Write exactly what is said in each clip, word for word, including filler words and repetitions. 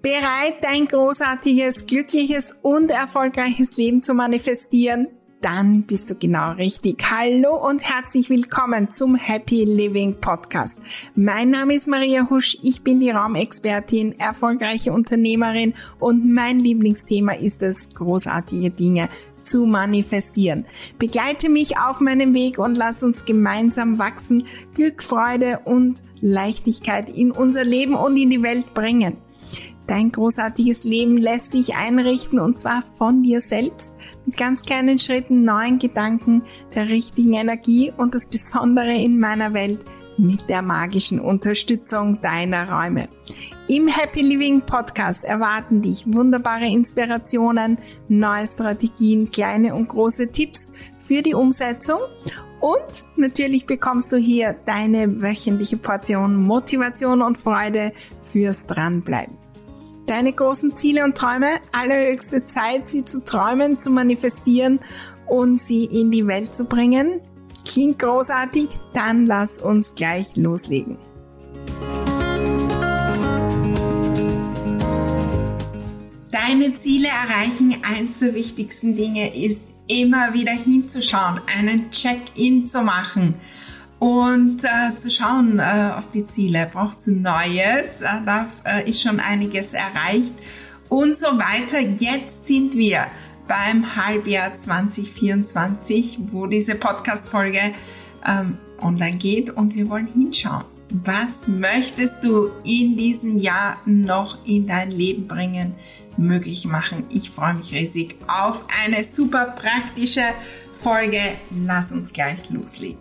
Bereit, dein großartiges, glückliches und erfolgreiches Leben zu manifestieren? Dann bist du genau richtig. Hallo und herzlich willkommen zum Happy Living Podcast. Mein Name ist Maria Husch, ich bin die Raumexpertin, erfolgreiche Unternehmerin und mein Lieblingsthema ist es, großartige Dinge zu manifestieren. Begleite mich auf meinem Weg und lass uns gemeinsam wachsen, Glück, Freude und Leichtigkeit in unser Leben und in die Welt bringen. Dein großartiges Leben lässt sich einrichten und zwar von dir selbst mit ganz kleinen Schritten, neuen Gedanken, der richtigen Energie und das Besondere in meiner Welt mit der magischen Unterstützung deiner Räume. Im Happy Living Podcast erwarten dich wunderbare Inspirationen, neue Strategien, kleine und große Tipps für die Umsetzung und natürlich bekommst du hier deine wöchentliche Portion Motivation und Freude fürs Dranbleiben. Deine großen Ziele und Träume, allerhöchste Zeit, sie zu träumen, zu manifestieren und sie in die Welt zu bringen. Klingt großartig? Dann lass uns gleich loslegen. Deine Ziele erreichen, eines der wichtigsten Dinge ist, immer wieder hinzuschauen, einen Check-in zu machen. Und äh, zu schauen äh, auf die Ziele, braucht es Neues, äh, da äh, ist schon einiges erreicht und so weiter. Jetzt sind wir beim Halbjahr zwanzig vierundzwanzig, wo diese Podcast-Folge ähm, online geht und wir wollen hinschauen. Was möchtest du in diesem Jahr noch in dein Leben bringen, möglich machen? Ich freue mich riesig auf eine super praktische Folge. Lass uns gleich loslegen.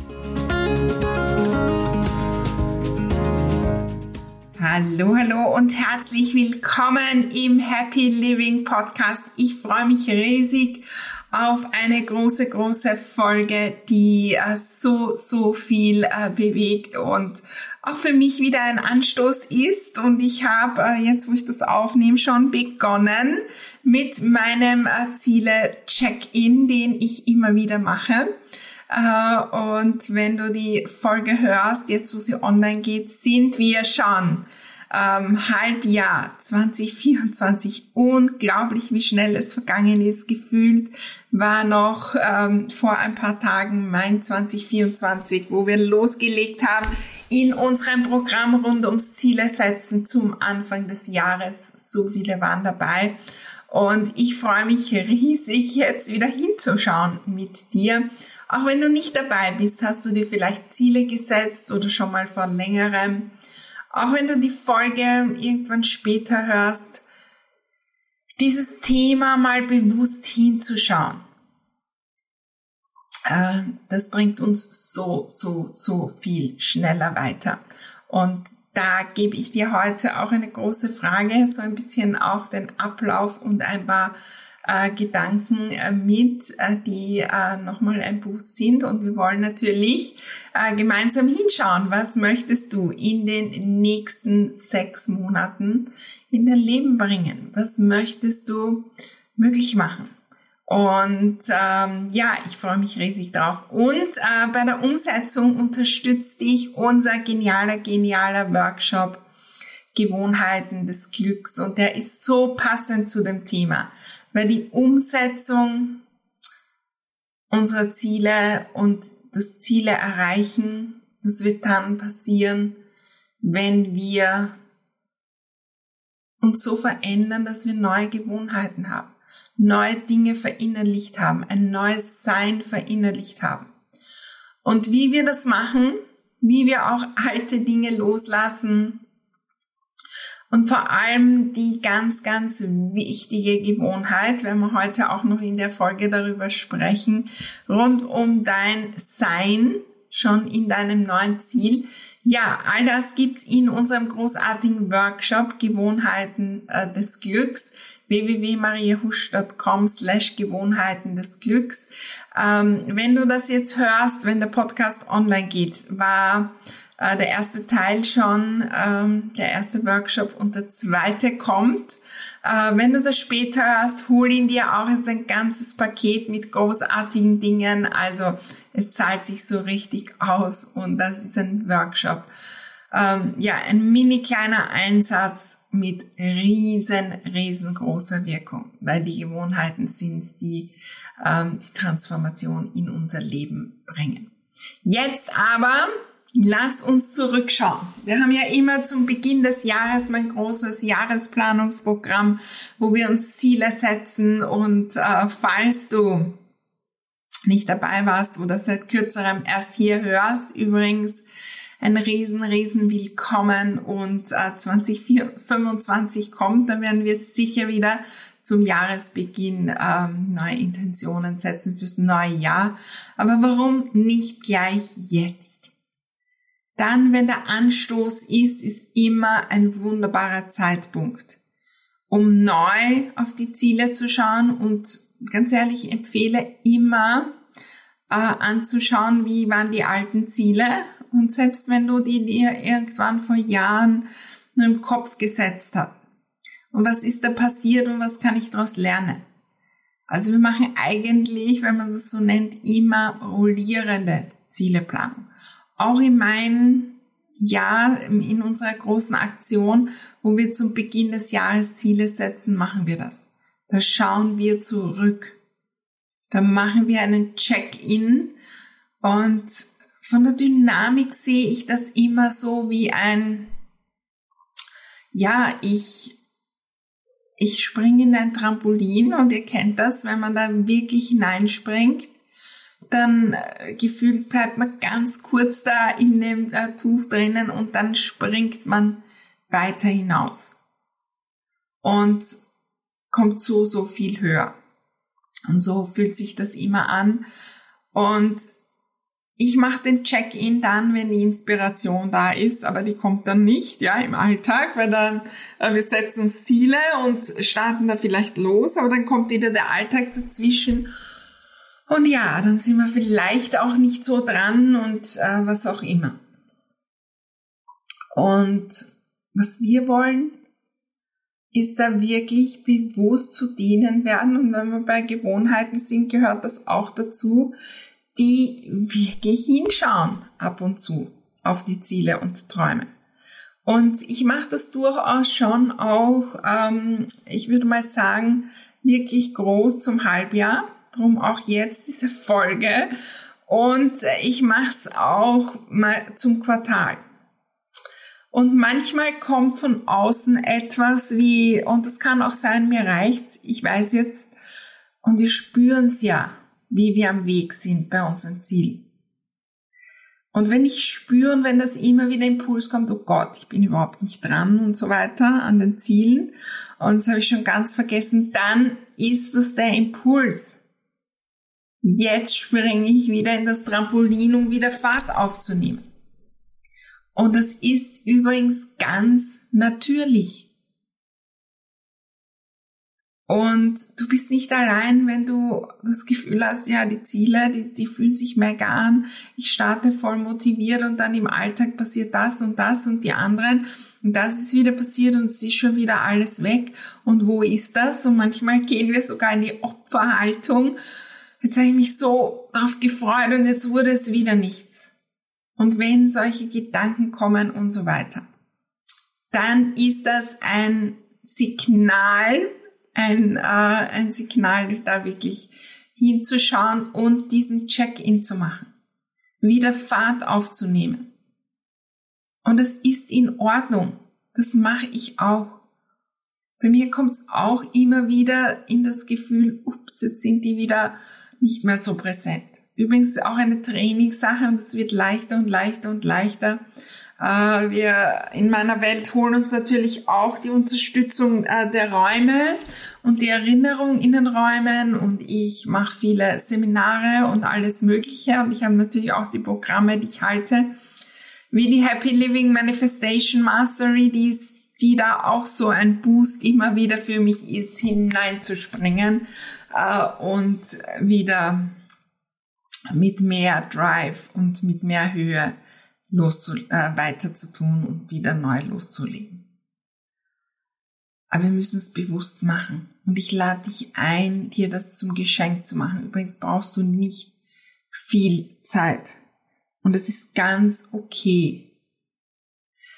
Hallo, hallo und herzlich willkommen im Happy Living Podcast. Ich freue mich riesig auf eine große, große Folge, die äh, so, so viel äh, bewegt und auch für mich wieder ein Anstoß ist. Und ich habe äh, jetzt, wo ich das aufnehme, schon begonnen mit meinem äh, Ziele-Check-In, den ich immer wieder mache. Und wenn du die Folge hörst, jetzt wo sie online geht, sind wir schon ähm, Halbjahr zwanzig vierundzwanzig. Unglaublich, wie schnell es vergangen ist. Gefühlt war noch ähm, vor ein paar Tagen mein zwanzig vierundzwanzig, wo wir losgelegt haben in unserem Programm rund ums Ziele setzen zum Anfang des Jahres. So viele waren dabei. Und ich freue mich riesig, jetzt wieder hinzuschauen mit dir. Auch wenn du nicht dabei bist, hast du dir vielleicht Ziele gesetzt oder schon mal vor längerem. Auch wenn du die Folge irgendwann später hörst, dieses Thema mal bewusst hinzuschauen. Das bringt uns so, so, so viel schneller weiter. Und da gebe ich dir heute auch eine große Frage, so ein bisschen auch den Ablauf und ein paar Äh, Gedanken äh, mit, äh, die äh, nochmal ein Boost sind und wir wollen natürlich äh, gemeinsam hinschauen, was möchtest du in den nächsten sechs Monaten in dein Leben bringen, was möchtest du möglich machen. Und ähm, ja, ich freue mich riesig drauf. Und äh, bei der Umsetzung unterstützt dich unser genialer, genialer Workshop Gewohnheiten des Glücks und der ist so passend zu dem Thema. Weil die Umsetzung unserer Ziele und das Ziele erreichen, das wird dann passieren, wenn wir uns so verändern, dass wir neue Gewohnheiten haben, neue Dinge verinnerlicht haben, ein neues Sein verinnerlicht haben. Und wie wir das machen, wie wir auch alte Dinge loslassen, und vor allem die ganz, ganz wichtige Gewohnheit, werden wir heute auch noch in der Folge darüber sprechen, rund um dein Sein, schon in deinem neuen Ziel. Ja, all das gibt's in unserem großartigen Workshop Gewohnheiten äh, des Glücks, w w w punkt mariahusch punkt com slash Gewohnheiten des Glücks. Ähm, wenn du das jetzt hörst, wenn der Podcast online geht, war der erste Teil schon, ähm, der erste Workshop und der zweite kommt. Äh, wenn du das später hörst, hol ihn dir auch. Es ist ein ganzes Paket mit großartigen Dingen. Also es zahlt sich so richtig aus und das ist ein Workshop. ähm, ja, ein mini kleiner Einsatz mit riesen, riesengroßer Wirkung, weil die Gewohnheiten sind, die ähm, die Transformation in unser Leben bringen. Jetzt aber lass uns zurückschauen. Wir haben ja immer zum Beginn des Jahres mein großes Jahresplanungsprogramm, wo wir uns Ziele setzen, und äh, falls du nicht dabei warst oder seit kürzerem erst hier hörst, übrigens ein riesen, riesen Willkommen, und äh, zwanzig fünfundzwanzig kommt, dann werden wir sicher wieder zum Jahresbeginn ähm, neue Intentionen setzen fürs neue Jahr. Aber warum nicht gleich jetzt? Dann, wenn der Anstoß ist, ist immer ein wunderbarer Zeitpunkt, um neu auf die Ziele zu schauen, und ganz ehrlich, ich empfehle immer äh, anzuschauen, wie waren die alten Ziele. Und selbst wenn du die dir irgendwann vor Jahren nur im Kopf gesetzt hast, und was ist da passiert und was kann ich daraus lernen? Also wir machen eigentlich, wenn man das so nennt, immer rollierende Zieleplanung. Auch in meinem Jahr, in unserer großen Aktion, wo wir zum Beginn des Jahres Ziele setzen, machen wir das. Da schauen wir zurück. Da machen wir einen Check-in, und von der Dynamik sehe ich das immer so wie ein, ja, ich, ich springe in ein Trampolin, und ihr kennt das, wenn man da wirklich hineinspringt, dann äh, gefühlt bleibt man ganz kurz da in dem äh, Tuch drinnen, und dann springt man weiter hinaus und kommt so, so viel höher. Und so fühlt sich das immer an. Und ich mache den Check-in dann, wenn die Inspiration da ist, aber die kommt dann nicht, ja, im Alltag, weil dann, äh, wir setzen uns Ziele und starten da vielleicht los, aber dann kommt wieder der Alltag dazwischen, und ja, dann sind wir vielleicht auch nicht so dran und äh, was auch immer. Und was wir wollen, ist da wirklich bewusst zu denen werden, und wenn wir bei Gewohnheiten sind, gehört das auch dazu, die wirklich hinschauen ab und zu auf die Ziele und Träume. Und ich mache das durchaus schon auch, ähm, ich würde mal sagen, wirklich groß zum Halbjahr, drum auch jetzt diese Folge, und ich mache es auch mal zum Quartal. Und manchmal kommt von außen etwas wie, und das kann auch sein, mir reicht's, ich weiß jetzt, und wir spüren es ja, wie wir am Weg sind bei unserem Ziel. Und wenn ich spüre, und wenn das immer wieder Impuls kommt, oh Gott, ich bin überhaupt nicht dran und so weiter an den Zielen, und das habe ich schon ganz vergessen, dann ist das der Impuls. Jetzt springe ich wieder in das Trampolin, um wieder Fahrt aufzunehmen. Und das ist übrigens ganz natürlich. Und du bist nicht allein, wenn du das Gefühl hast, ja, die Ziele, die, die fühlen sich mega an, ich starte voll motiviert, und dann im Alltag passiert das und das und die anderen, und das ist wieder passiert, und es ist schon wieder alles weg, und wo ist das? Und manchmal gehen wir sogar in die Opferhaltung. Jetzt habe ich mich so drauf gefreut, und jetzt wurde es wieder nichts. Und wenn solche Gedanken kommen und so weiter, dann ist das ein Signal, ein, äh, ein Signal, da wirklich hinzuschauen und diesen Check-in zu machen, wieder Fahrt aufzunehmen. Und es ist in Ordnung. Das mache ich auch. Bei mir kommt es auch immer wieder in das Gefühl, ups, jetzt sind die wieder nicht mehr so präsent. Übrigens ist auch eine Trainingssache, und es wird leichter und leichter und leichter. Äh, wir in meiner Welt holen uns natürlich auch die Unterstützung äh, der Räume und die Erinnerung in den Räumen, und ich mache viele Seminare und alles Mögliche, und ich habe natürlich auch die Programme, die ich halte, wie die Happy Living Manifestation Mastery, die, die da auch so ein Boost immer wieder für mich ist, hineinzuspringen äh, und wieder mit mehr Drive und mit mehr Höhe loszu, äh, weiter zu tun und wieder neu loszulegen. Aber wir müssen es bewusst machen. Und ich lade dich ein, dir das zum Geschenk zu machen. Übrigens brauchst du nicht viel Zeit. Und es ist ganz okay.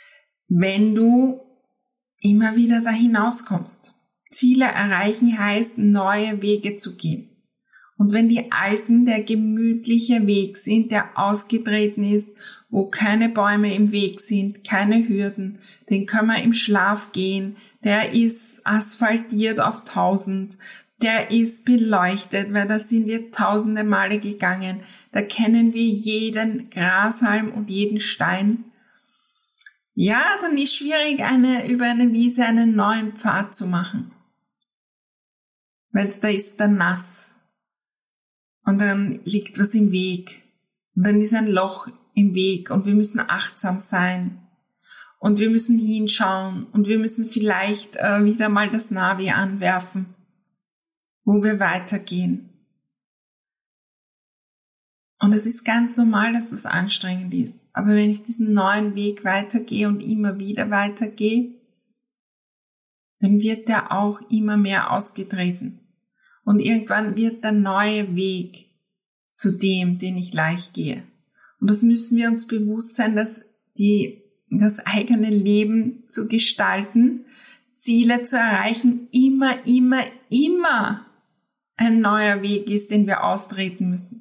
wenn du immer wieder da hinauskommst. Ziele erreichen heißt, neue Wege zu gehen. Und wenn die alten der gemütliche Weg sind, der ausgetreten ist, wo keine Bäume im Weg sind, keine Hürden, den können wir im Schlaf gehen, der ist asphaltiert auf tausend, der ist beleuchtet, weil da sind wir tausende Male gegangen, da kennen wir jeden Grashalm und jeden Stein. Ja, dann ist schwierig, eine, über eine Wiese einen neuen Pfad zu machen. Weil da ist dann nass. Und dann liegt was im Weg. Und dann ist ein Loch im Weg. Und wir müssen achtsam sein. Und wir müssen hinschauen. Und wir müssen vielleicht äh, wieder mal das Navi anwerfen, wo wir weitergehen. Und es ist ganz normal, dass das anstrengend ist. Aber wenn ich diesen neuen Weg weitergehe und immer wieder weitergehe, dann wird der auch immer mehr ausgetreten. Und irgendwann wird der neue Weg zu dem, den ich leicht gehe. Und das müssen wir uns bewusst sein, dass die, das eigene Leben zu gestalten, Ziele zu erreichen, immer, immer, immer ein neuer Weg ist, den wir austreten müssen.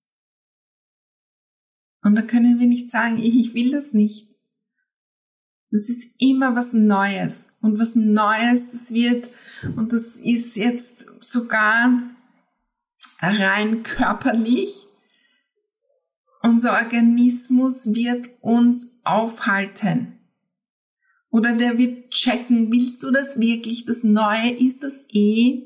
Und da können wir nicht sagen, ich will das nicht. Das ist immer was Neues. Und was Neues, das wird, und das ist jetzt sogar rein körperlich, unser Organismus wird uns aufhalten. Oder der wird checken, willst du das wirklich, das Neue, ist das eh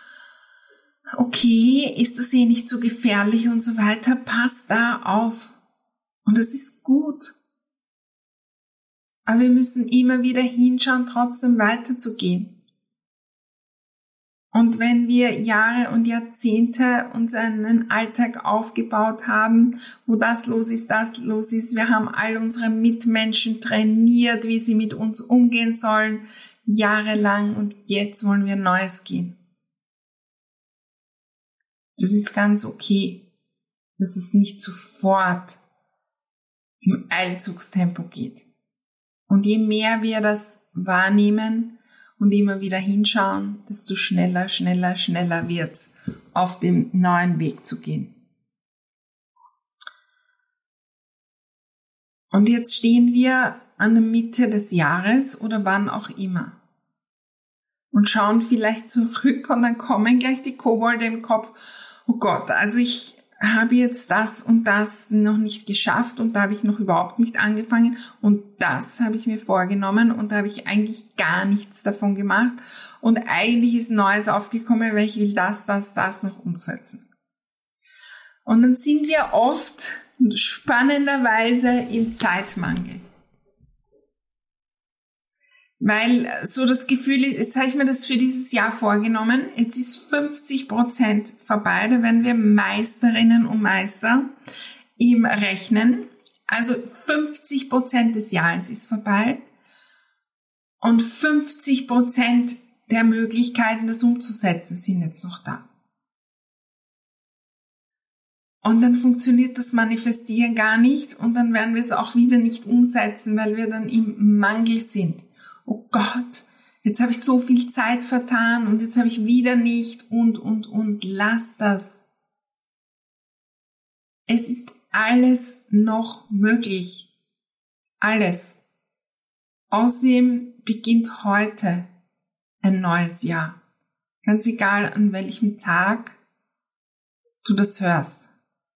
okay, ist das eh nicht so gefährlich und so weiter, pass da auf. Und das ist gut. Aber wir müssen immer wieder hinschauen, trotzdem weiterzugehen. Und wenn wir Jahre und Jahrzehnte uns einen Alltag aufgebaut haben, wo das los ist, das los ist, wir haben all unsere Mitmenschen trainiert, wie sie mit uns umgehen sollen, jahrelang, und jetzt wollen wir Neues gehen. Das ist ganz okay, dass es nicht sofort im Eilzugstempo geht. Und je mehr wir das wahrnehmen und immer wieder hinschauen, desto schneller, schneller, schneller wird's, auf dem neuen Weg zu gehen. Und jetzt stehen wir an der Mitte des Jahres oder wann auch immer und schauen vielleicht zurück, und dann kommen gleich die Kobolde im Kopf. Oh Gott, also ich habe jetzt das und das noch nicht geschafft und da habe ich noch überhaupt nicht angefangen und das habe ich mir vorgenommen und da habe ich eigentlich gar nichts davon gemacht und eigentlich ist Neues aufgekommen, weil ich will das, das, das noch umsetzen. Und dann sind wir oft spannenderweise im Zeitmangel. Weil so das Gefühl ist, jetzt habe ich mir das für dieses Jahr vorgenommen, jetzt ist fünfzig Prozent vorbei, da werden wir Meisterinnen und Meister im Rechnen. Also fünfzig Prozent des Jahres ist vorbei und fünfzig Prozent der Möglichkeiten, das umzusetzen, sind jetzt noch da. Und dann funktioniert das Manifestieren gar nicht und dann werden wir es auch wieder nicht umsetzen, weil wir dann im Mangel sind. Oh Gott, jetzt habe ich so viel Zeit vertan und jetzt habe ich wieder nicht und, und, und. Lass das. Es ist alles noch möglich. Alles. Außerdem beginnt heute ein neues Jahr. Ganz egal, an welchem Tag du das hörst.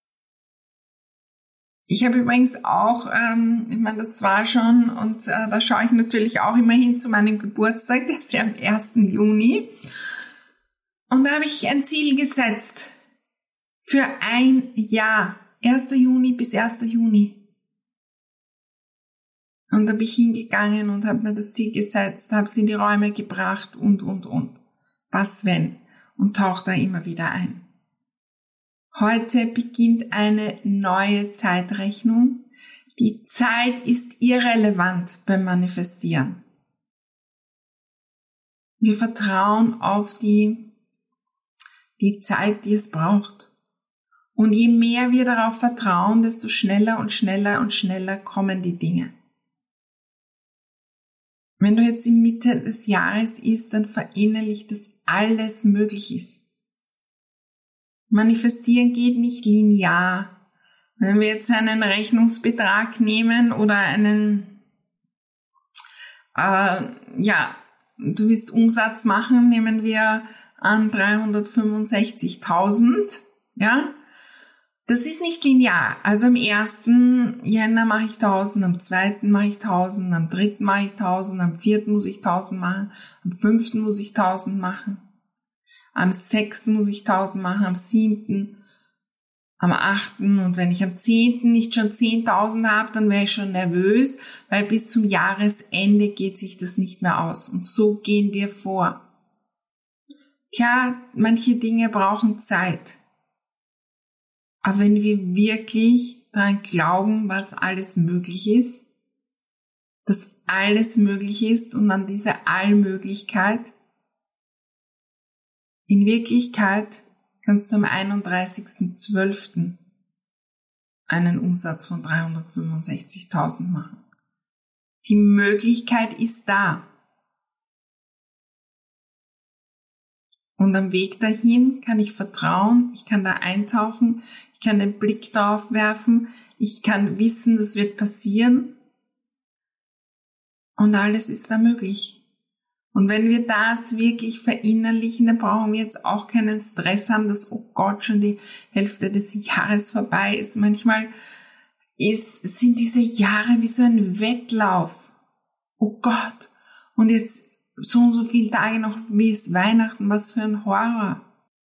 Ich habe übrigens auch, ähm, ich meine, das war schon, und äh, da schaue ich natürlich auch immer hin zu meinem Geburtstag, der ist ja am ersten Juni. Und da habe ich ein Ziel gesetzt für ein Jahr, erster Juni bis erster Juni. Und da bin ich hingegangen und habe mir das Ziel gesetzt, habe es in die Räume gebracht und, und, und. Was wenn? Und tauche da immer wieder ein. Heute beginnt eine neue Zeitrechnung. Die Zeit ist irrelevant beim Manifestieren. Wir vertrauen auf die, die Zeit, die es braucht. Und je mehr wir darauf vertrauen, desto schneller und schneller und schneller kommen die Dinge. wenn du jetzt in Mitte des Jahres ist, dann verinnerlich, dass alles möglich ist. Manifestieren geht nicht linear. Wenn wir jetzt einen Rechnungsbetrag nehmen oder einen, äh, ja, du willst Umsatz machen, nehmen wir an dreihundertfünfundsechzigtausend, ja. Das ist nicht linear. Also am ersten Jänner mache ich tausend, am zweiten mache ich tausend, am dritten mache ich tausend, am vierten muss ich tausend machen, am fünften muss ich tausend machen, am sechsten muss ich tausend machen, am siebten, am achten und wenn ich am zehnten nicht schon zehntausend habe, dann wäre ich schon nervös, weil bis zum Jahresende geht sich das nicht mehr aus. Und so gehen wir vor. Klar, manche Dinge brauchen Zeit. Aber wenn wir wirklich daran glauben, was alles möglich ist, dass alles möglich ist und an diese Allmöglichkeit, in Wirklichkeit kannst du am einunddreißigsten zwölften einen Umsatz von dreihundertfünfundsechzigtausend machen. Die Möglichkeit ist da. Und am Weg dahin kann ich vertrauen, ich kann da eintauchen, ich kann den Blick darauf werfen, ich kann wissen, das wird passieren. Und alles ist da möglich. Und wenn wir das wirklich verinnerlichen, dann brauchen wir jetzt auch keinen Stress haben, dass, oh Gott, schon die Hälfte des Jahres vorbei ist. Manchmal ist, sind diese Jahre wie so ein Wettlauf. Oh Gott. Und jetzt so und so viele Tage noch, wie ist Weihnachten, was für ein Horror.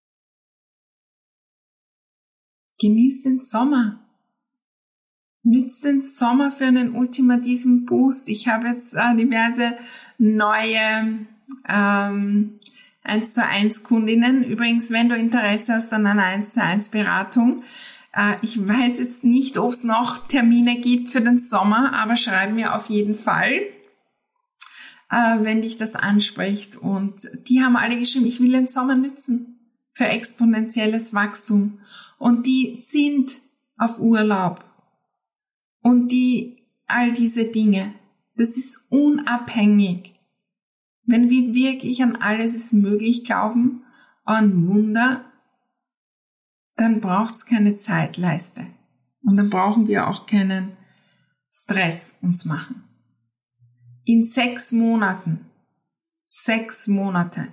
Genieß den Sommer. Nützt den Sommer für einen ultimativen Boost. Ich habe jetzt äh, diverse neue ähm, eins zu eins Kundinnen. Übrigens, wenn du Interesse hast an einer eins zu eins Beratung, äh, ich weiß jetzt nicht, ob es noch Termine gibt für den Sommer, aber schreib mir auf jeden Fall, äh, wenn dich das anspricht. Und die haben alle geschrieben, ich will den Sommer nützen für exponentielles Wachstum. Und die sind auf Urlaub. Und die, all diese Dinge, das ist unabhängig. Wenn wir wirklich an alles ist möglich glauben, an Wunder, dann braucht's keine Zeitleiste. Und dann brauchen wir auch keinen Stress uns machen. In sechs Monaten, sechs Monate,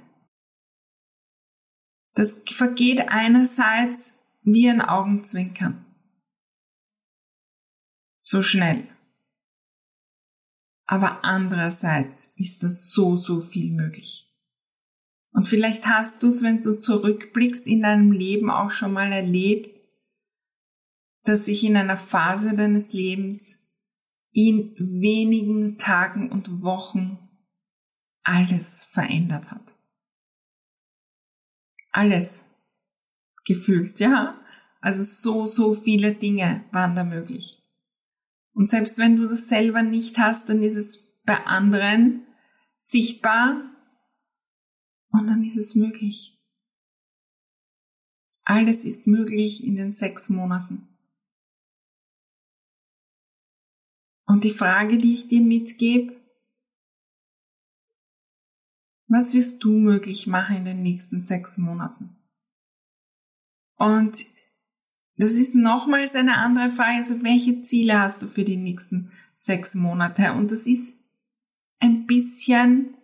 das vergeht einerseits wie ein Augenzwinkern. So schnell. Aber andererseits ist das so, so viel möglich. Und vielleicht hast du es, wenn du zurückblickst, in deinem Leben auch schon mal erlebt, dass sich in einer Phase deines Lebens in wenigen Tagen und Wochen alles verändert hat. Alles gefühlt, ja. Also so, so viele Dinge waren da möglich. Und selbst wenn du das selber nicht hast, dann ist es bei anderen sichtbar und dann ist es möglich. Alles ist möglich in den sechs Monaten. Und die Frage, die ich dir mitgebe, was wirst du möglich machen in den nächsten sechs Monaten? Und das ist nochmals eine andere Frage, also welche Ziele hast du für die nächsten sechs Monate? Und das ist ein bisschen,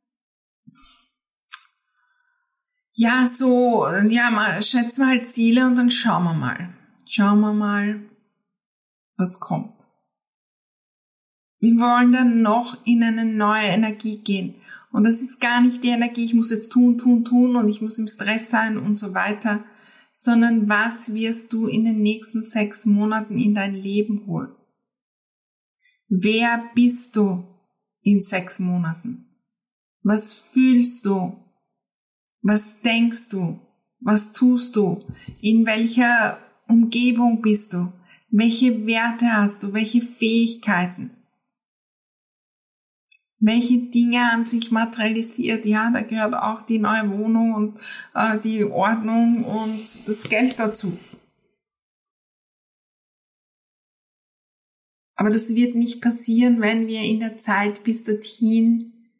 ja, so, ja, mal, schätzen wir halt Ziele und dann schauen wir mal. Schauen wir mal, was kommt. Wir wollen dann noch in eine neue Energie gehen. Und das ist gar nicht die Energie, ich muss jetzt tun, tun, tun und ich muss im Stress sein und so weiter, sondern was wirst du in den nächsten sechs Monaten in dein Leben holen? Wer bist du in sechs Monaten? Was fühlst du? Was denkst du? Was tust du? In welcher Umgebung bist du? Welche Werte hast du? Welche Fähigkeiten? Welche Dinge haben sich materialisiert? Ja, da gehört auch die neue Wohnung und äh, die Ordnung und das Geld dazu. Aber das wird nicht passieren, wenn wir in der Zeit bis dorthin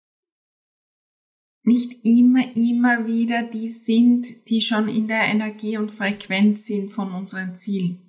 nicht immer, immer wieder die sind, die schon in der Energie und Frequenz sind von unseren Zielen.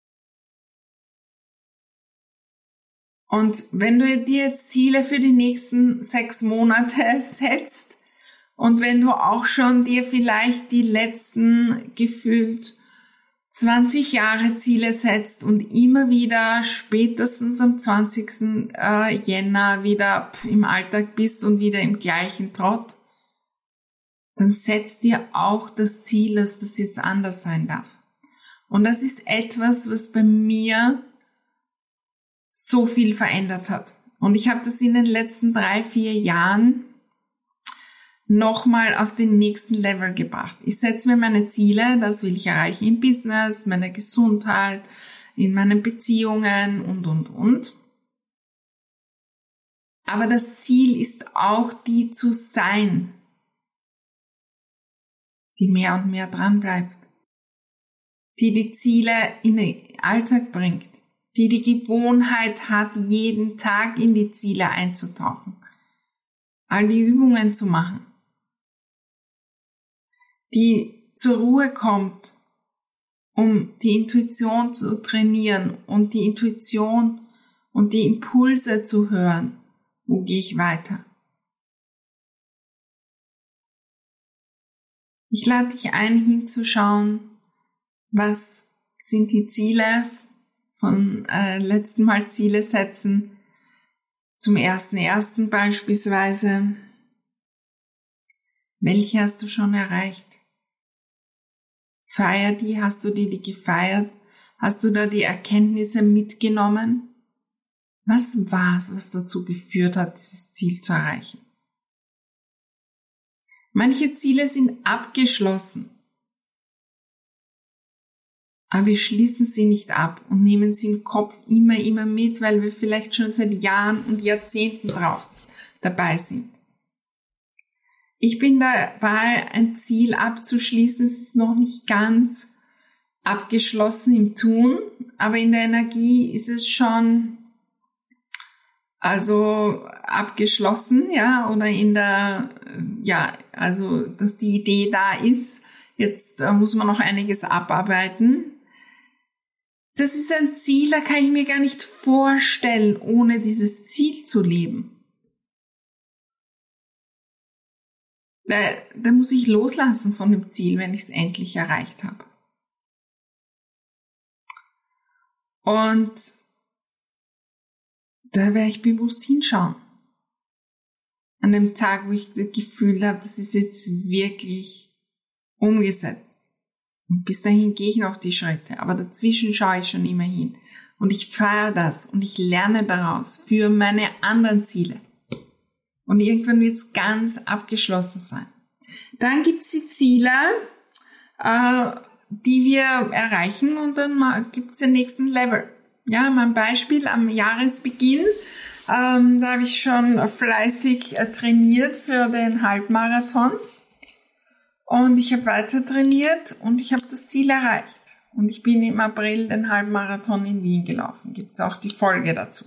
Und wenn du dir jetzt Ziele für die nächsten sechs Monate setzt und wenn du auch schon dir vielleicht die letzten gefühlt zwanzig Jahre Ziele setzt und immer wieder spätestens am zwanzigsten Jänner wieder im Alltag bist und wieder im gleichen Trott, dann setz dir auch das Ziel, dass das jetzt anders sein darf. Und das ist etwas, was bei mir so viel verändert hat. Und ich habe das in den letzten drei, vier Jahren nochmal auf den nächsten Level gebracht. Ich setze mir meine Ziele, das will ich erreichen im Business, meiner Gesundheit, in meinen Beziehungen und, und, und. Aber das Ziel ist auch, die zu sein, die mehr und mehr dran bleibt, die die Ziele in den Alltag bringt, die die Gewohnheit hat, jeden Tag in die Ziele einzutauchen, all die Übungen zu machen, die zur Ruhe kommt, um die Intuition zu trainieren und die Intuition und die Impulse zu hören. Wo gehe ich weiter? Ich lade dich ein, hinzuschauen, was sind die Ziele von äh, letzten Mal Ziele setzen, zum ersten ersten beispielsweise. Welche hast du schon erreicht? Feier die, hast du die, die gefeiert? Hast du da die Erkenntnisse mitgenommen? Was war es, was dazu geführt hat, dieses Ziel zu erreichen? Manche Ziele sind abgeschlossen, aber wir schließen sie nicht ab und nehmen sie im Kopf immer, immer mit, weil wir vielleicht schon seit Jahren und Jahrzehnten drauf dabei sind. Ich bin dabei, ein Ziel abzuschließen. Es ist noch nicht ganz abgeschlossen im Tun, aber in der Energie ist es schon also abgeschlossen, ja, oder in der, ja, also dass die Idee da ist. Jetzt äh, muss man noch einiges abarbeiten. Das ist ein Ziel, da kann ich mir gar nicht vorstellen, ohne dieses Ziel zu leben. Da, da muss ich loslassen von dem Ziel, wenn ich es endlich erreicht habe. Und da werde ich bewusst hinschauen. An dem Tag, wo ich das Gefühl habe, das ist jetzt wirklich umgesetzt. Und bis dahin gehe ich noch die Schritte, aber dazwischen schaue ich schon immer hin. Und ich feiere das und ich lerne daraus für meine anderen Ziele. Und irgendwann wird es ganz abgeschlossen sein. Dann gibt es die Ziele, äh, die wir erreichen und dann gibt es den nächsten Level. Ja, mein Beispiel am Jahresbeginn, ähm, da habe ich schon fleißig äh, trainiert für den Halbmarathon. Und ich habe weiter trainiert und ich habe das Ziel erreicht. Und ich bin im April den Halbmarathon in Wien gelaufen. Gibt es auch die Folge dazu.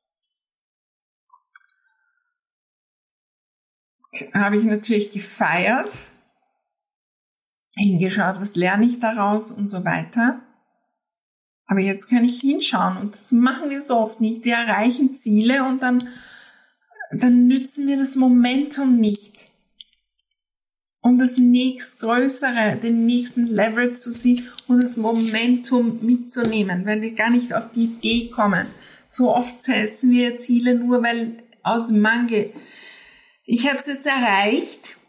Habe ich natürlich gefeiert, hingeschaut, was lerne ich daraus und so weiter. Aber jetzt kann ich hinschauen und das machen wir so oft nicht. Wir erreichen Ziele und dann, dann nützen wir das Momentum nicht, um das nächstgrößere, den nächsten Level zu sehen und das Momentum mitzunehmen, weil wir gar nicht auf die Idee kommen. So oft setzen wir Ziele nur, weil aus Mangel. Ich habe es jetzt erreicht.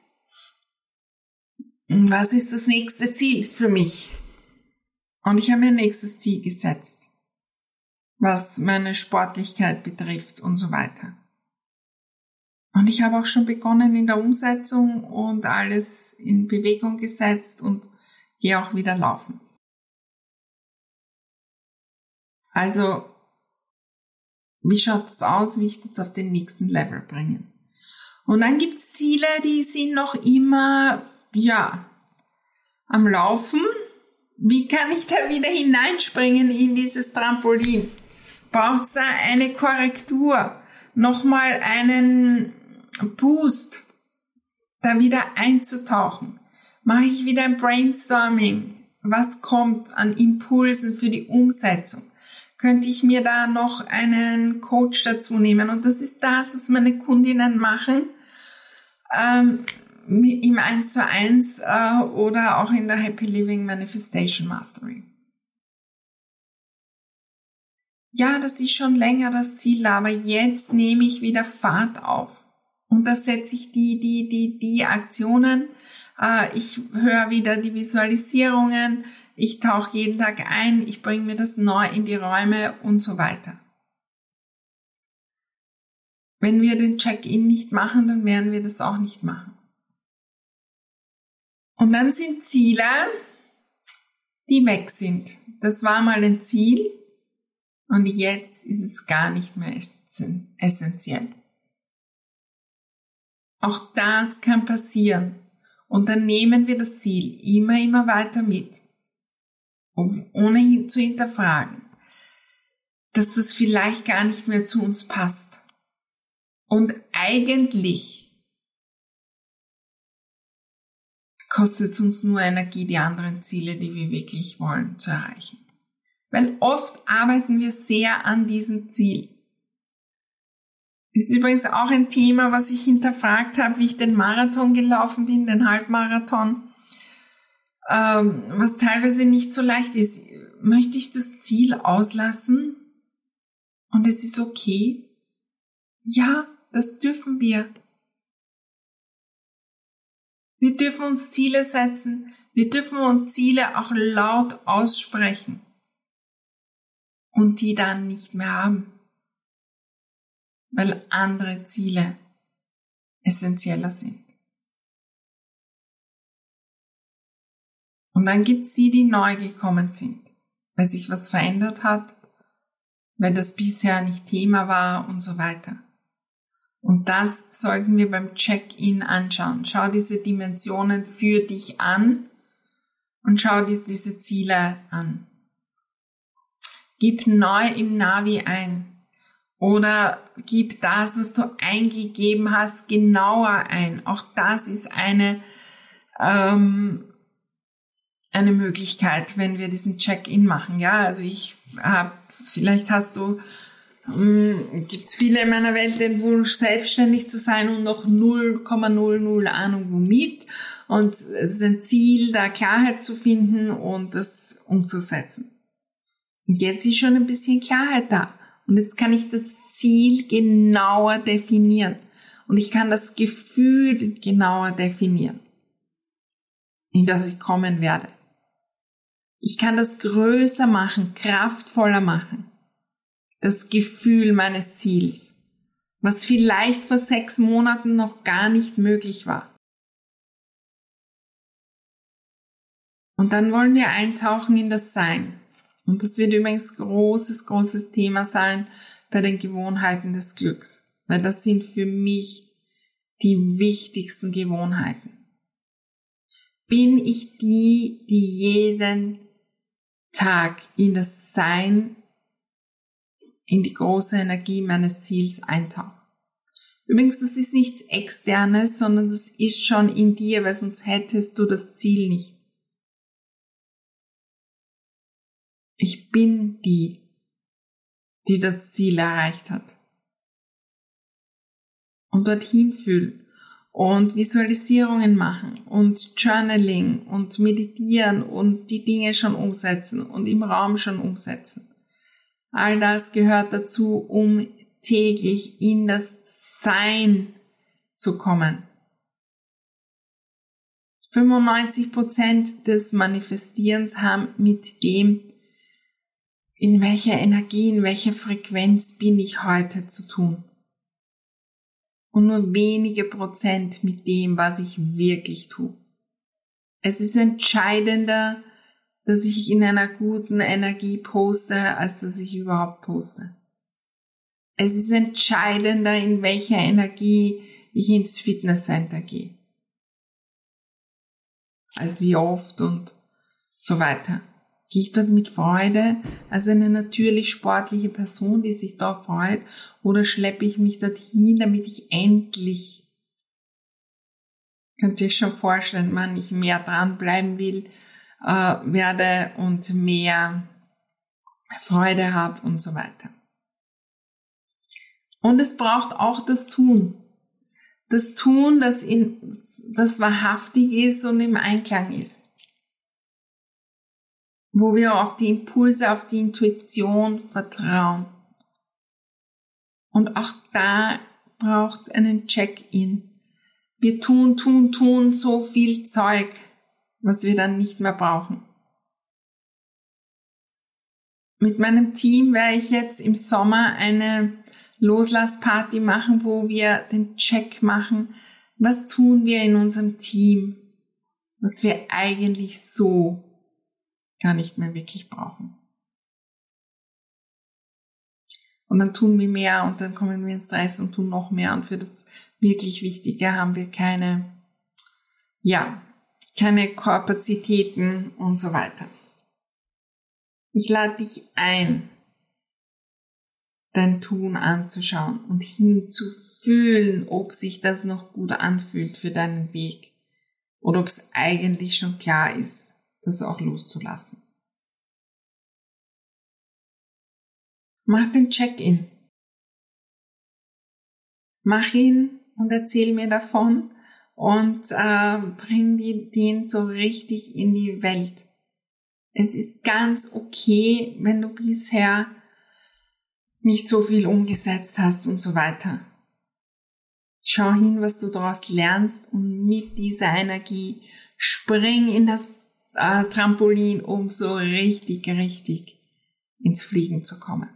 Was ist das nächste Ziel für mich? Und ich habe mir ein nächstes Ziel gesetzt, was meine Sportlichkeit betrifft und so weiter. Und ich habe auch schon begonnen in der Umsetzung und alles in Bewegung gesetzt und gehe auch wieder laufen. Also, wie schaut es aus, wie ich das auf den nächsten Level bringe? Und dann gibt es Ziele, die sind noch immer, ja, am Laufen. Wie kann ich da wieder hineinspringen in dieses Trampolin? Braucht es da eine Korrektur? Nochmal einen Boost, da wieder einzutauchen? Mache ich wieder ein Brainstorming? Was kommt an Impulsen für die Umsetzung? Könnte ich mir da noch einen Coach dazu nehmen? Und das ist das, was meine Kundinnen machen, ähm, im eins zu eins äh, oder auch in der Happy Living Manifestation Mastery. Ja, das ist schon länger das Ziel, aber jetzt nehme ich wieder Fahrt auf. Und da setze ich die, die, die, die Aktionen. Äh, ich höre wieder die Visualisierungen. Ich tauche jeden Tag ein. Ich bringe mir das neu in die Räume und so weiter. Wenn wir den Check-in nicht machen, dann werden wir das auch nicht machen. Und dann sind Ziele, die weg sind. Das war mal ein Ziel. Und jetzt ist es gar nicht mehr essentiell. Auch das kann passieren. Und dann nehmen wir das Ziel immer, immer weiter mit. Ohne zu hinterfragen, dass das vielleicht gar nicht mehr zu uns passt. Und eigentlich kostet es uns nur Energie, die anderen Ziele, die wir wirklich wollen, zu erreichen. Weil oft arbeiten wir sehr an diesem Ziel. Das ist übrigens auch ein Thema, was ich hinterfragt habe, wie ich den Marathon gelaufen bin, den Halbmarathon, ähm, was teilweise nicht so leicht ist. Möchte ich das Ziel auslassen und es ist okay? Ja, das dürfen wir. Wir dürfen uns Ziele setzen, wir dürfen uns Ziele auch laut aussprechen. Und die dann nicht mehr haben, weil andere Ziele essentieller sind. Und dann gibt's die, die neu gekommen sind, weil sich was verändert hat, weil das bisher nicht Thema war und so weiter. Und das sollten wir beim Check-in anschauen. Schau diese Dimensionen für dich an und schau dir diese Ziele an. Gib neu im Navi ein oder gib das, was du eingegeben hast, genauer ein. Auch das ist eine, ähm, eine Möglichkeit, wenn wir diesen Check-in machen. Ja, also ich habe, vielleicht hast du, ähm, gibt's viele in meiner Welt den Wunsch, selbstständig zu sein und noch null Komma null null Ahnung womit. Und es ist ein Ziel, da Klarheit zu finden und das umzusetzen. Und jetzt ist schon ein bisschen Klarheit da. Und jetzt kann ich das Ziel genauer definieren. Und ich kann das Gefühl genauer definieren, in das ich kommen werde. Ich kann das größer machen, kraftvoller machen. Das Gefühl meines Ziels, was vielleicht vor sechs Monaten noch gar nicht möglich war. Und dann wollen wir eintauchen in das Sein. Und das wird übrigens großes, großes Thema sein bei den Gewohnheiten des Glücks. Weil das sind für mich die wichtigsten Gewohnheiten. Bin ich die, die jeden Tag in das Sein, in die große Energie meines Ziels eintaucht? Übrigens, das ist nichts Externes, sondern das ist schon in dir, weil sonst hättest du das Ziel nicht. Ich bin die, die das Ziel erreicht hat. Und dorthin fühlen und Visualisierungen machen und Journaling und meditieren und die Dinge schon umsetzen und im Raum schon umsetzen. All das gehört dazu, um täglich in das Sein zu kommen. fünfundneunzig Prozent des Manifestierens haben mit dem, in welcher Energie, in welcher Frequenz bin ich heute zu tun. Und nur wenige Prozent mit dem, was ich wirklich tue. Es ist entscheidender, dass ich in einer guten Energie poste, als dass ich überhaupt poste. Es ist entscheidender, in welcher Energie ich ins Fitnesscenter gehe. Als wie oft und so weiter. Gehe ich dort mit Freude, also eine natürlich sportliche Person, die sich da freut, oder schleppe ich mich dorthin, damit ich endlich, könnt ihr euch schon vorstellen, wann ich mehr dranbleiben will, äh, werde und mehr Freude habe und so weiter. Und es braucht auch das Tun. Das Tun, das, in, das wahrhaftig ist und im Einklang ist. Wo wir auf die Impulse, auf die Intuition vertrauen. Und auch da braucht es einen Check-in. Wir tun, tun, tun so viel Zeug, was wir dann nicht mehr brauchen. Mit meinem Team werde ich jetzt im Sommer eine Loslassparty machen, wo wir den Check machen, was tun wir in unserem Team, was wir eigentlich so gar nicht mehr wirklich brauchen. Und dann tun wir mehr und dann kommen wir ins Stress und tun noch mehr und für das wirklich Wichtige haben wir keine, ja, keine Kapazitäten und so weiter. Ich lade dich ein, dein Tun anzuschauen und hinzufühlen, ob sich das noch gut anfühlt für deinen Weg oder ob es eigentlich schon klar ist, das auch loszulassen. Mach den Check-in. Mach ihn und erzähl mir davon und äh, bring die, den so richtig in die Welt. Es ist ganz okay, wenn du bisher nicht so viel umgesetzt hast und so weiter. Schau hin, was du daraus lernst und mit dieser Energie spring in das äh, Trampolin, um so richtig, richtig ins Fliegen zu kommen.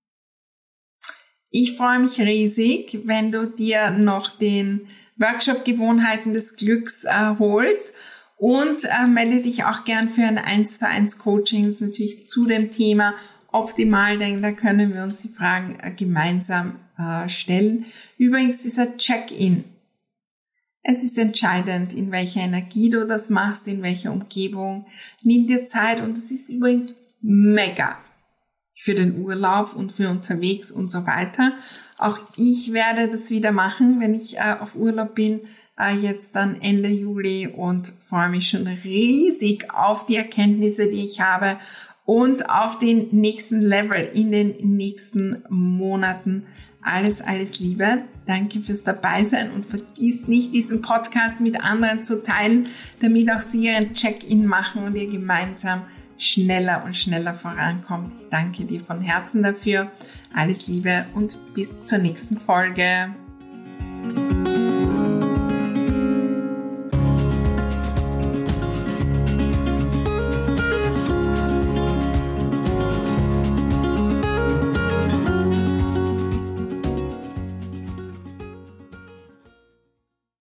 Ich freue mich riesig, wenn du dir noch den Workshop Gewohnheiten des Glücks äh, holst und äh, melde dich auch gern für ein eins zu eins Coaching, das ist natürlich zu dem Thema optimal, denn da können wir uns die Fragen äh, gemeinsam äh, stellen. Übrigens dieser Check-in. Es ist entscheidend, in welcher Energie du das machst, in welcher Umgebung. Nimm dir Zeit und es ist übrigens mega für den Urlaub und für unterwegs und so weiter. Auch ich werde das wieder machen, wenn ich äh, auf Urlaub bin, äh, jetzt dann Ende Juli und freue mich schon riesig auf die Erkenntnisse, die ich habe und auf den nächsten Level in den nächsten Monaten. Alles, alles Liebe. Danke fürs Dabeisein und vergiss nicht, diesen Podcast mit anderen zu teilen, damit auch sie ihren Check-in machen und ihr gemeinsam schneller und schneller vorankommt. Ich danke dir von Herzen dafür. Alles Liebe und bis zur nächsten Folge.